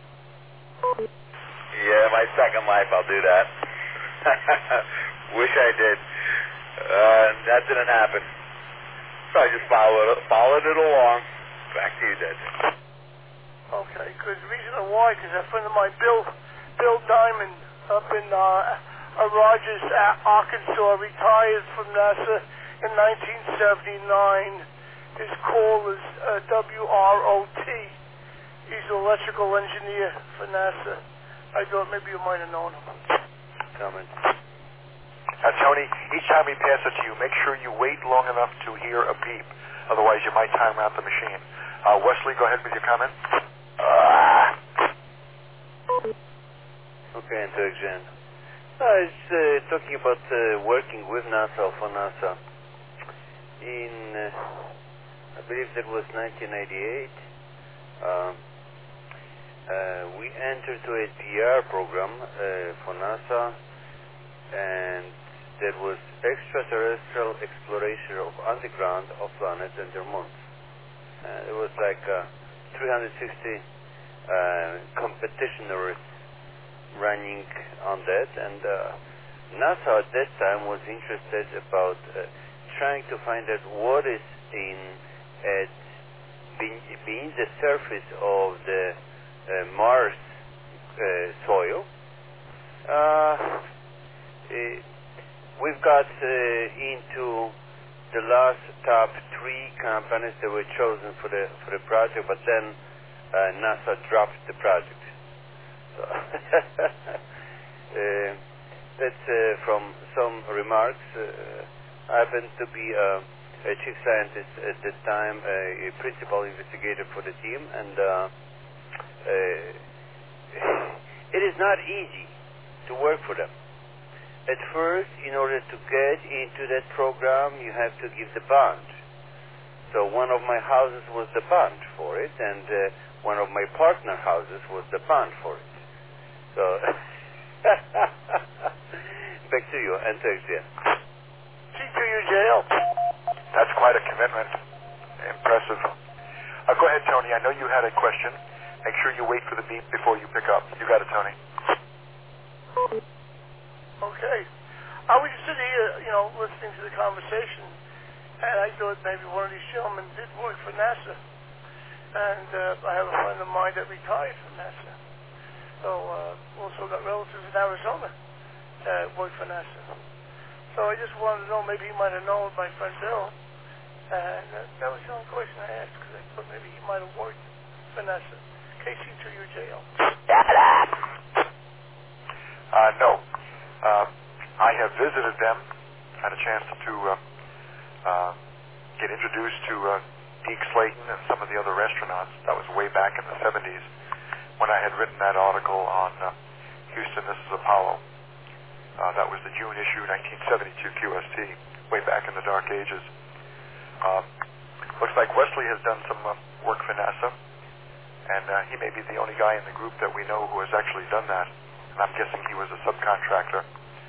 Yeah, my second life, I'll do that. Wish I did. Uh, that didn't happen. So I just followed, followed it along. Back to you, Dad. Okay, because the reason why, because a friend of mine, Bill, Bill Diamond, up in uh, Rogers, Arkansas, retired from NASA in nineteen seventy-nine. His call is uh, W R O T. He's an electrical engineer for NASA. I thought maybe you might have known him. Comment. Uh, Tony, each time we pass it to you, make sure you wait long enough to hear a beep. Otherwise, you might time out the machine. Uh, Wesley, go ahead with your comment. Uh, okay, interjection. I was uh, talking about uh, working with NASA or for NASA. In, uh, I believe that was nineteen ninety-eight, uh, uh, we entered to a P R program uh, for NASA, and that was extraterrestrial exploration of underground of planets and their moons. Uh, it was like uh, three hundred sixty uh, competitioners running on that, and uh, NASA at that time was interested about uh, trying to find out what is in at being, being the surface of the uh, Mars uh, soil. Uh, it, we've got uh, into the last top three companies that were chosen for the for the project, but then uh, NASA dropped the project. So uh, that's uh, from some remarks. Uh, I happened to be uh, a chief scientist at the time, uh, a principal investigator for the team, and uh, uh, it is not easy to work for them. At first, in order to get into that program, you have to give the bond. So So one of my houses was the bond for it, and uh, one of my partner houses was the bond for it. So, back to you, and to X J N. C two U J L. That's quite a commitment. Impressive. Uh, go ahead, Tony. I know you had a question. Make sure you wait for the beep before you pick up. You got it, Tony. Okay. I was just sitting here, you know, listening to the conversation, and I thought maybe one of these gentlemen did work for NASA. And uh, I have a friend of mine that retired from NASA. So, uh, also got relatives in Arizona that work for NASA. So I just wanted to know, maybe he might have known my friend Bill. And uh, that was the only question I asked, because I thought maybe he might have worked for NASA. K C two U J L. Uh, no. Uh, I have visited them, had a chance to uh, uh, get introduced to uh, Deke Slayton and some of the other astronauts. That was way back in the seventies when I had written that article on uh, Houston, This is Apollo. Uh, that was the June issue, nineteen seventy-two Q S T, way back in the dark ages. Uh, looks like Wesley has done some uh, work for NASA, and uh, he may be the only guy in the group that we know who has actually done that, and I'm guessing he was a subcontractor.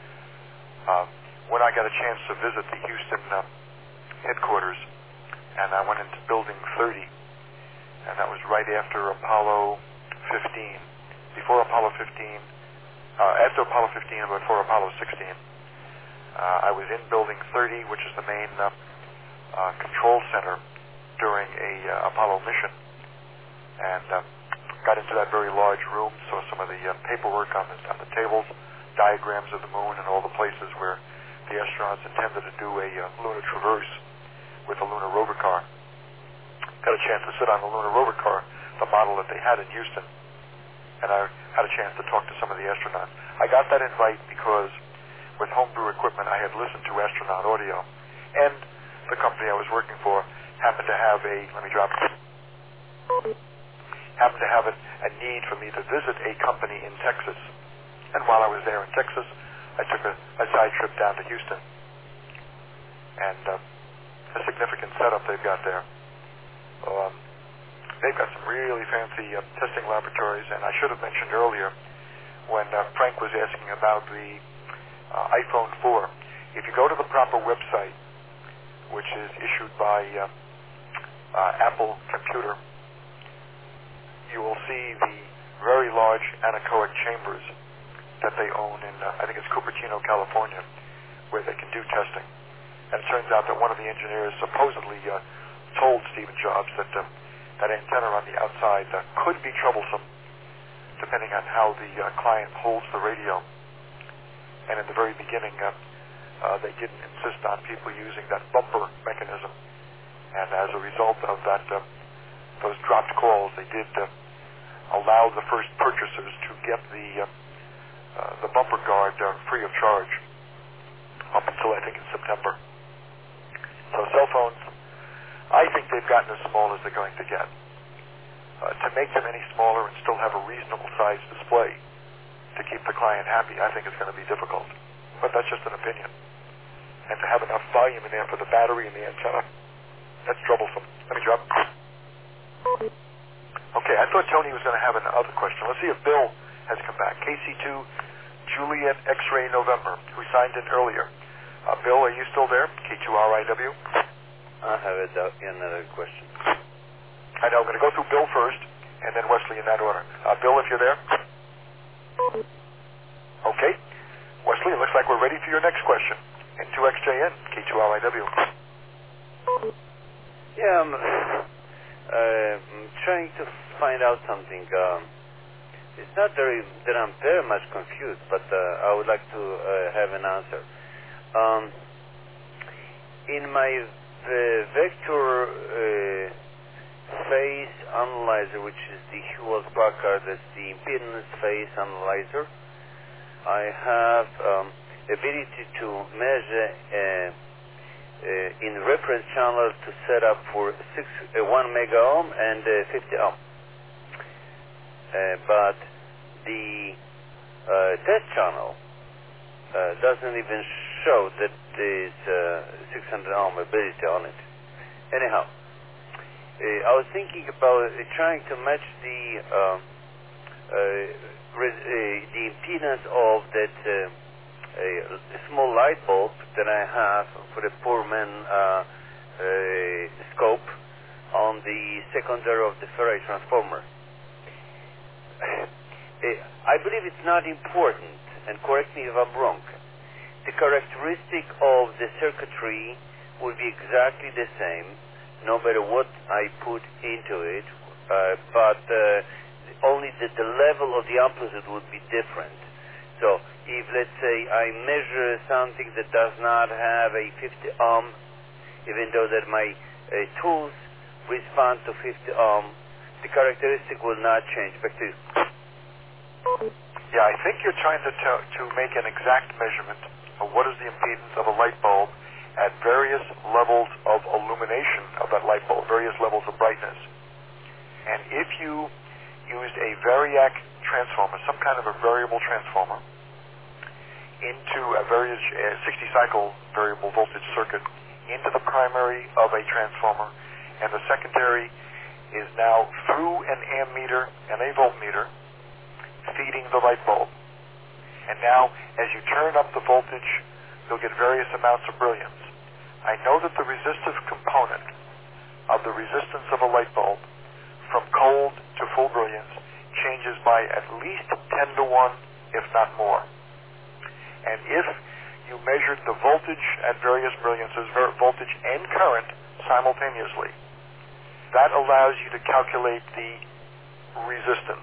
Uh, when I got a chance to visit the Houston uh, headquarters, and I went into Building thirty, and that was right after Apollo fifteen. Before Apollo fifteen, uh, after Apollo fifteen and before Apollo sixteen, uh, I was in Building thirty, which is the main uh, uh, control center during a uh, Apollo mission, and uh, got into that very large room, saw some of the uh, paperwork on the, on the tables, diagrams of the moon and all the places where the astronauts intended to do a uh, lunar traverse with a lunar rover car. Got a chance to sit on the lunar rover car, the model that they had in Houston, and I had a chance to talk to some of the astronauts. I got that invite because with homebrew equipment I had listened to astronaut audio, and the company I was working for happened to have a, let me drop it, happened to have a, a need for me to visit a company in Texas. And while I was there in Texas, I took a, a side trip down to Houston. And uh, a significant setup they've got there. Um, they've got some really fancy uh, testing laboratories, and I should have mentioned earlier when uh, Frank was asking about the uh, iPhone four. If you go to the proper website, which is issued by uh, uh, Apple Computer, you will see the very large anechoic chambers that they own in, uh, I think it's Cupertino, California, where they can do testing. And it turns out that one of the engineers supposedly uh, told Stephen Jobs that uh, that antenna on the outside uh, could be troublesome depending on how the uh, client holds the radio. And in the very beginning, uh, uh, they didn't insist on people using that bumper mechanism. And as a result of that, uh, those dropped calls, they did uh, allow the first purchasers to get the uh, uh, the bumper guard uh, free of charge up until I think in September. So cell phones, I think they've gotten as small as they're going to get. Uh, to make them any smaller and still have a reasonable size display to keep the client happy, I think it's going to be difficult. But that's just an opinion. And to have enough volume in there for the battery and the antenna, that's troublesome. Let me drop. Okay, I thought Tony was going to have another question. Let's see if Bill has come back. K C two, Juliet X-ray November, who signed in earlier. Uh, Bill, are you still there? K two R I W? I have a doubt, another question. I know. I'm going to go through Bill first, and then Wesley in that order. Uh, Bill, if you're there. Okay. Wesley, it looks like we're ready for your next question. N two X J N, K two R I W. Yeah, I'm, uh, I'm trying to find out something. Um, it's not very, that I'm very much confused, but uh, I would like to uh, have an answer. Um, in my uh, vector uh, phase analyzer, which is the Hewlett-Packard, that's the impedance phase analyzer, I have um, ability to measure uh, uh, in reference channel to set up for six, uh, one mega ohm and uh, fifty ohm. Uh, but the uh, test channel uh, doesn't even show that there is uh, six hundred ohm ability on it. Anyhow, uh, I was thinking about uh, trying to match the uh, uh, res- uh, the impedance of that uh, uh, small light bulb that I have for the poor man uh, uh, scope on the secondary of the ferrite transformer. Uh, I believe it's not important, and correct me if I'm wrong. The characteristic of the circuitry will be exactly the same, no matter what I put into it, uh, but uh, only that the level of the amplitude would be different. So if, let's say, I measure something that does not have a fifty ohm, even though that my uh, tools respond to fifty ohm, the characteristic will not change. Back to you. Yeah, I think you're trying to to, to make an exact measurement of what is the impedance of a light bulb at various levels of illumination of that light bulb, various levels of brightness. And if you used a variac transformer, some kind of a variable transformer, into a various uh, sixty cycle variable voltage circuit into the primary of a transformer, and the secondary is now through an ammeter and a voltmeter feeding the light bulb. And now, as you turn up the voltage, you'll get various amounts of brilliance. I know that the resistive component of the resistance of a light bulb from cold to full brilliance changes by at least ten to one, if not more. And if you measured the voltage at various brilliances, voltage and current simultaneously, that allows you to calculate the resistance.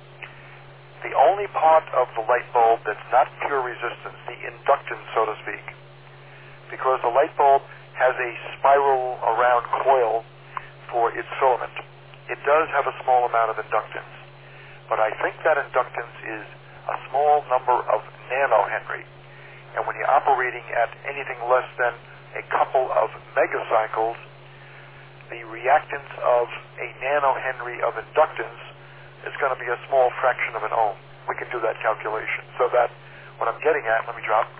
The only part of the light bulb that's not pure resistance, the inductance, so to speak, because the light bulb has a spiral around coil for its filament. It does have a small amount of inductance, but I think that inductance is a small number of nanohenry. And when you're operating at anything less than a couple of megacycles, the reactance of a nanohenry of inductance is going to be a small fraction of an ohm. We can do that calculation. So that, what I'm getting at, let me drop,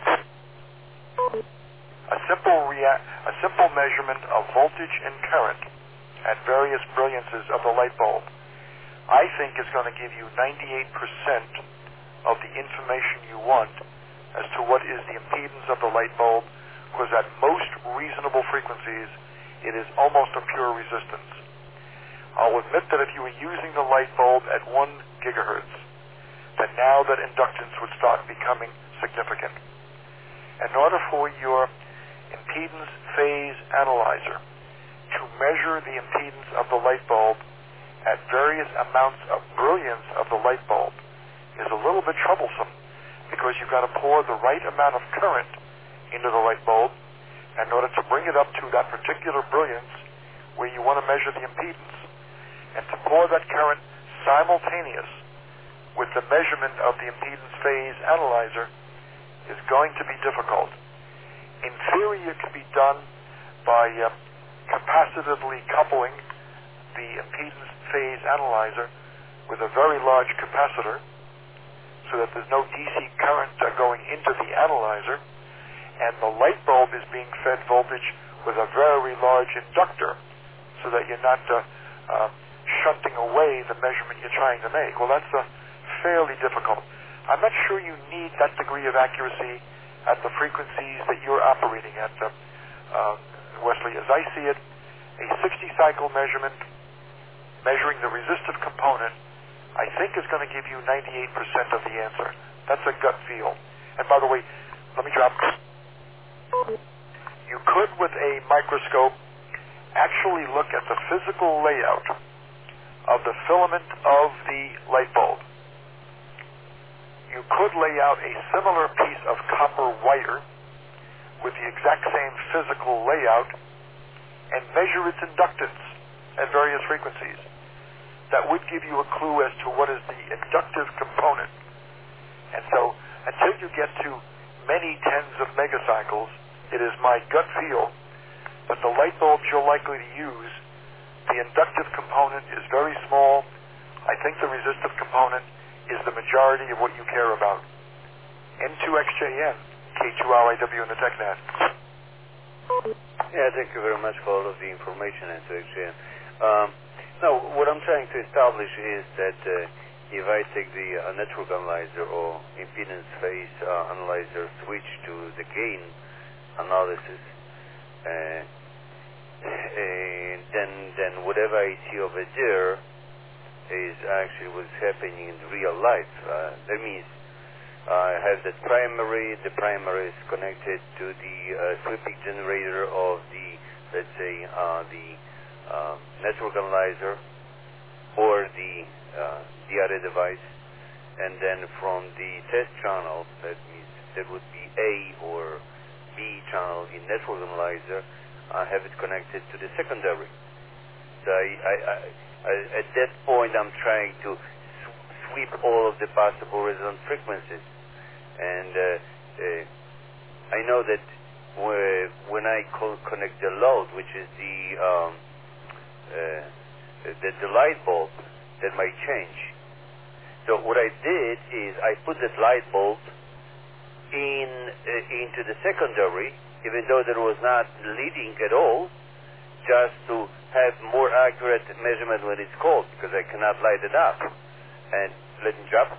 a simple rea- a simple measurement of voltage and current at various brilliances of the light bulb, I think is going to give you ninety-eight percent of the information you want as to what is the impedance of the light bulb, because at most reasonable frequencies, it is almost a pure resistance. I'll admit that if you were using the light bulb at one gigahertz, that now that inductance would start becoming significant. In order for your impedance phase analyzer to measure the impedance of the light bulb at various amounts of brilliance of the light bulb is a little bit troublesome, because you've got to pour the right amount of current into the light bulb in order to bring it up to that particular brilliance where you want to measure the impedance. And to pour that current simultaneous with the measurement of the impedance phase analyzer is going to be difficult. In theory, it can be done by uh, capacitively coupling the impedance phase analyzer with a very large capacitor so that there's no D C current uh, going into the analyzer, and the light bulb is being fed voltage with a very large inductor so that you're not uh, uh, shunting away the measurement you're trying to make. Well, that's uh, fairly difficult. I'm not sure you need that degree of accuracy at the frequencies that you're operating at, uh, uh, Wesley. As I see it, a sixty cycle measurement measuring the resistive component, I think is going to give you ninety-eight percent of the answer. That's a gut feel. And by the way, let me drop. You could, with a microscope, actually look at the physical layout of the filament of the light bulb. You could lay out a similar piece of copper wire with the exact same physical layout and measure its inductance at various frequencies. That would give you a clue as to what is the inductive component. And so, until you get to many tens of megacycles, it is my gut feel that the light bulbs you're likely to use, the inductive component is very small. I think the resistive component is the majority of what you care about. N two X J N, K two R I W in the TechNet. Yeah, thank you very much for all of the information, N two X J N. Um, no, what I'm trying to establish is that uh, if I take the uh, network analyzer or impedance phase uh, analyzer, switch to the gain analysis, uh, and then then whatever I see over there is actually what's happening in real life. Uh, that means I have the primary. The primary is connected to the uh, sweeping generator of the, let's say, uh, the uh, network analyzer or the uh, the other device, and then from the test channel, that means that would be A or B channel in network analyzer, I have it connected to the secondary. So I, I, I, I, at that point, I'm trying to sw- sweep all of the possible resonant frequencies, and uh, uh, I know that w- when I co- connect the load, which is the um, uh, the, the light bulb, that might change. So what I did is I put that light bulb in uh, into the secondary, even though there was not leading at all, just to have more accurate measurement when it's cold, because I cannot light it up. And let me drop.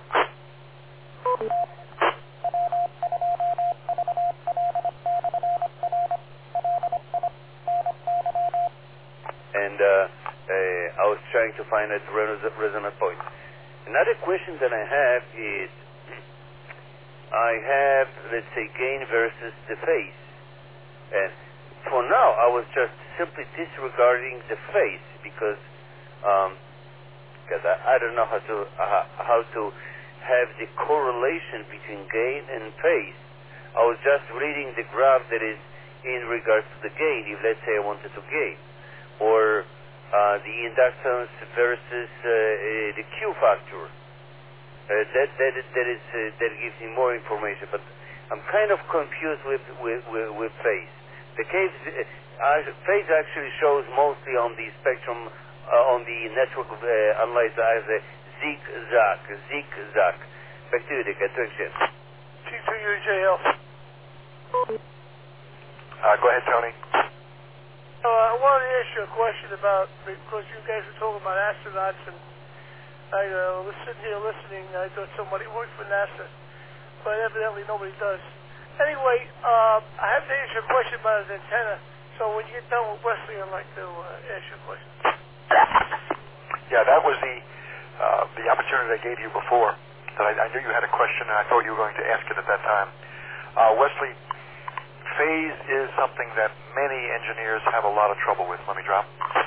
And uh, uh, I was trying to find that res- resonant point. Another question that I have is, I have, let's say, gain versus the phase. And for now, I was just simply disregarding the phase because um, because I, I don't know how to uh, how to have the correlation between gain and phase. I was just reading the graph that is in regards to the gain, if let's say I wanted to gain, or uh, the inductance versus uh, uh, the Q factor. Uh, that that is, that is uh, that gives me more information, but I'm kind of confused with with, with, with phase. The case, uh, phase actually shows mostly on the spectrum, uh, on the network uh, analyzer as a zigzag, zigzag. Back to you, Dick. Attention. T two U J L. Uh, go ahead, Tony. Uh, I wanted to ask you a question about, because you guys were talking about astronauts, and I uh, was sitting here listening. I thought somebody worked for NASA, but evidently nobody does. Anyway, uh, I have to ask you a question about an antenna. So when you get done with Wesley, I'd like to uh, ask you a question. Yeah, that was the uh, the opportunity I gave you before. That I, I knew you had a question, and I thought you were going to ask it at that time. Uh, Wesley, phase is something that many engineers have a lot of trouble with. Let me drop.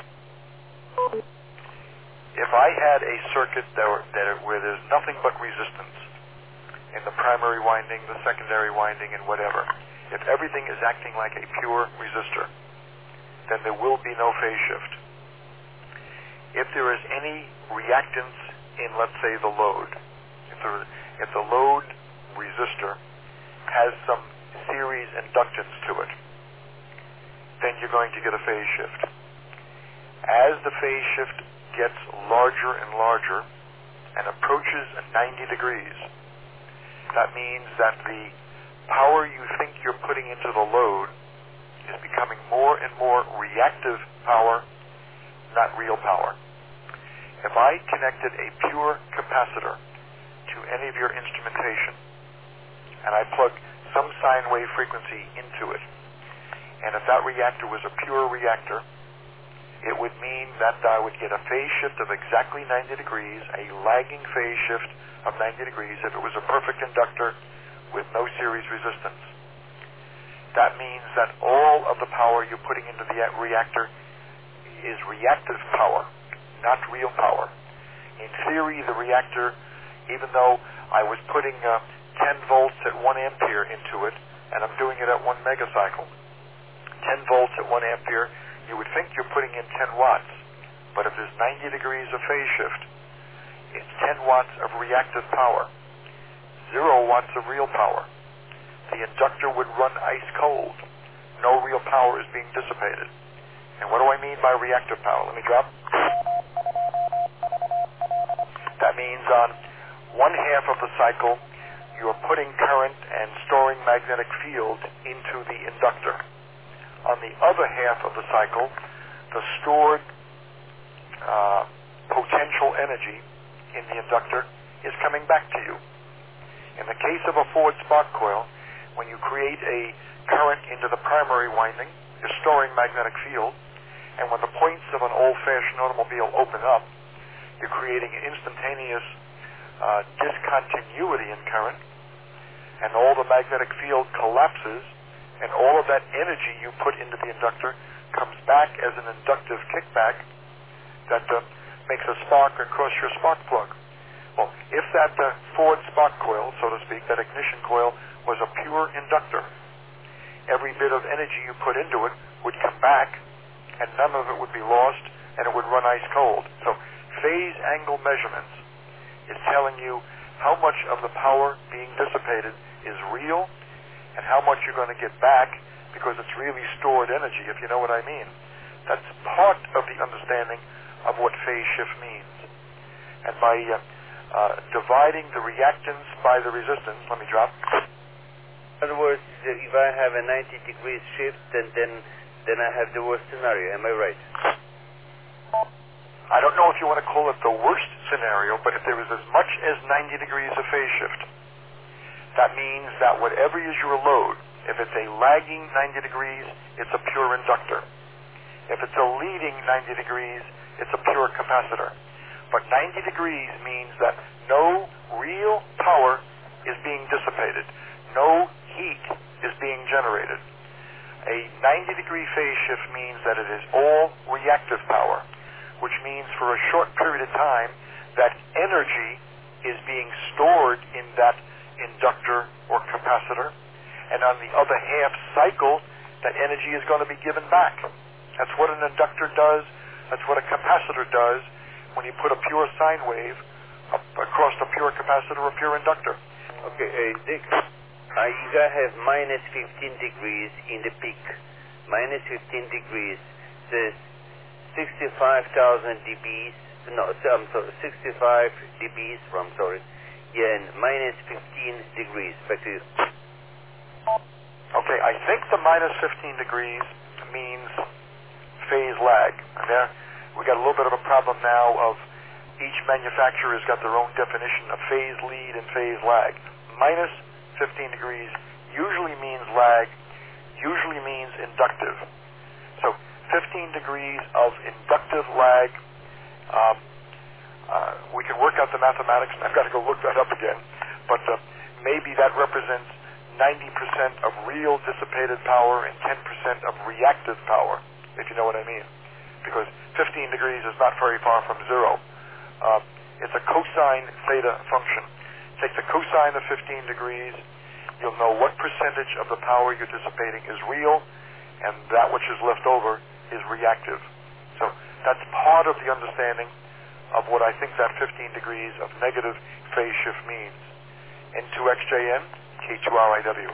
If I had a circuit that were, that are, where there's nothing but resistance in the primary winding, the secondary winding, and whatever, if everything is acting like a pure resistor, then there will be no phase shift. If there is any reactance in, let's say, the load, if the, if the load resistor has some series inductance to it, then you're going to get a phase shift. As the phase shift gets larger and larger and approaches ninety degrees, that means that the power you think you're putting into the load is becoming more and more reactive power, not real power. If I connected a pure capacitor to any of your instrumentation, and I plug some sine wave frequency into it, and if that reactor was a pure reactor, it would mean that I would get a phase shift of exactly ninety degrees, a lagging phase shift of ninety degrees if it was a perfect inductor with no series resistance. That means that all of the power you're putting into the reactor is reactive power, not real power. In theory, the reactor, even though I was putting uh, ten volts at one ampere into it, and I'm doing it at one megacycle, ten volts at one ampere, you would think you're putting in ten watts. But if there's ninety degrees of phase shift, it's ten watts of reactive power, zero watts of real power. The inductor would run ice cold. No real power is being dissipated. And what do I mean by reactive power? Let me drop. That means on one half of the cycle, you're putting current and storing magnetic field into the inductor. On the other half of the cycle, the stored uh, potential energy in the inductor is coming back to you. In the case of a Ford spark coil, when you create a current into the primary winding, you're storing magnetic field, and when the points of an old-fashioned automobile open up, you're creating an instantaneous uh, discontinuity in current, and all the magnetic field collapses, and all of that energy you put into the inductor comes back as an inductive kickback that uh, makes a spark across your spark plug. Well, if that uh, Ford spark coil, so to speak, that ignition coil, was a pure inductor, every bit of energy you put into it would come back, and none of it would be lost, and it would run ice cold. So phase angle measurements is telling you how much of the power being dissipated is real and how much you're going to get back because it's really stored energy, if you know what I mean. That's part of the understanding of what phase shift means. And by uh, uh, dividing the reactance by the resistance, let me drop. In other words, if I have a ninety degrees shift, then then then I have the worst scenario. Am I right? I don't know if you want to call it the worst scenario, but if there is as much as ninety degrees of phase shift, that means that whatever is your load, if it's a lagging ninety degrees, it's a pure inductor. If it's a leading ninety degrees, it's a pure capacitor. But ninety degrees means that no real power is being dissipated. No heat is being generated. A ninety degree phase shift means that it is all reactive power, which means for a short period of time that energy is being stored in that inductor or capacitor, and on the other half cycle, that energy is going to be given back. That's what an inductor does. That's what a capacitor does when you put a pure sine wave up across a pure capacitor or pure inductor. Okay, uh, Dick, uh, you gotta have minus fifteen degrees in the peak. Minus fifteen degrees says sixty-five thousand dBs. No, I'm sorry, sixty-five dBs from, sorry. Yeah, and minus fifteen degrees. Back to you. Okay, I think the minus fifteen degrees means phase lag. And there, we got a little bit of a problem now of each manufacturer has got their own definition of phase lead and phase lag. Minus fifteen degrees usually means lag, usually means inductive. So fifteen degrees of inductive lag, um, uh, we can work out the mathematics, and I've got to go look that up again, but uh, maybe that represents ninety percent of real dissipated power and ten percent of reactive power, if you know what I mean. Because fifteen degrees is not very far from zero. Uh, it's a cosine theta function. Take the cosine of fifteen degrees, you'll know what percentage of the power you're dissipating is real, and that which is left over is reactive. So that's part of the understanding of what I think that fifteen degrees of negative phase shift means. N two X J N, K two R I W.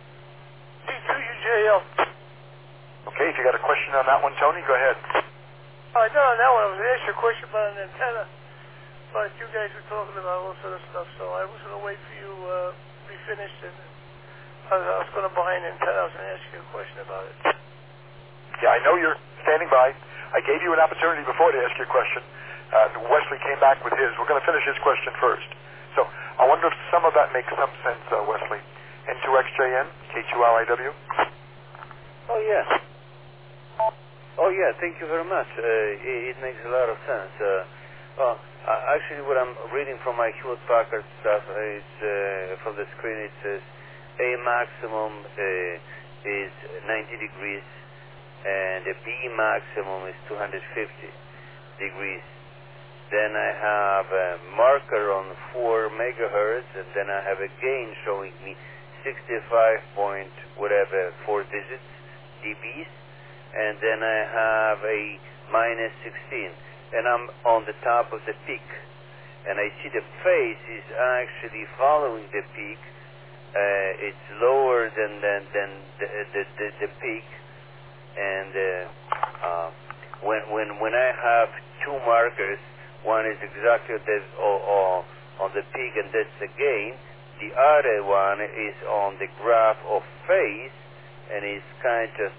D two U J L. Okay, if you got a question on that one, Tony, go ahead. Uh, no, on that one, I was going to ask you a question about an antenna, but you guys were talking about all sort of stuff, so I was going to wait for you uh, to be finished, and I was, I was going to buy an antenna. I was going to ask you a question about it. Yeah, I know you're standing by. I gave you an opportunity before to ask your question. Uh, Wesley came back with his. We're going to finish his question first. So I wonder if some of that makes some sense, uh, Wesley. N two X J N, K two R I W. Oh, yeah. Oh, yeah, thank you very much. Uh, it, it makes a lot of sense. Uh, well, uh, actually, what I'm reading from my Hewlett Packard stuff is uh, from the screen, it says A maximum uh, is ninety degrees, and the B maximum is two hundred fifty degrees. Then I have a marker on four megahertz, and then I have a gain showing me sixty-five point whatever, four digits, dBs, and then I have a minus sixteen, and I'm on the top of the peak, and I see the phase is actually following the peak. Uh, it's lower than than, than the, the, the, the peak, and uh, uh, when when when I have two markers, one is exactly the, or, or on the peak, and that's the gain. The other one is on the graph of phase, and it's kind of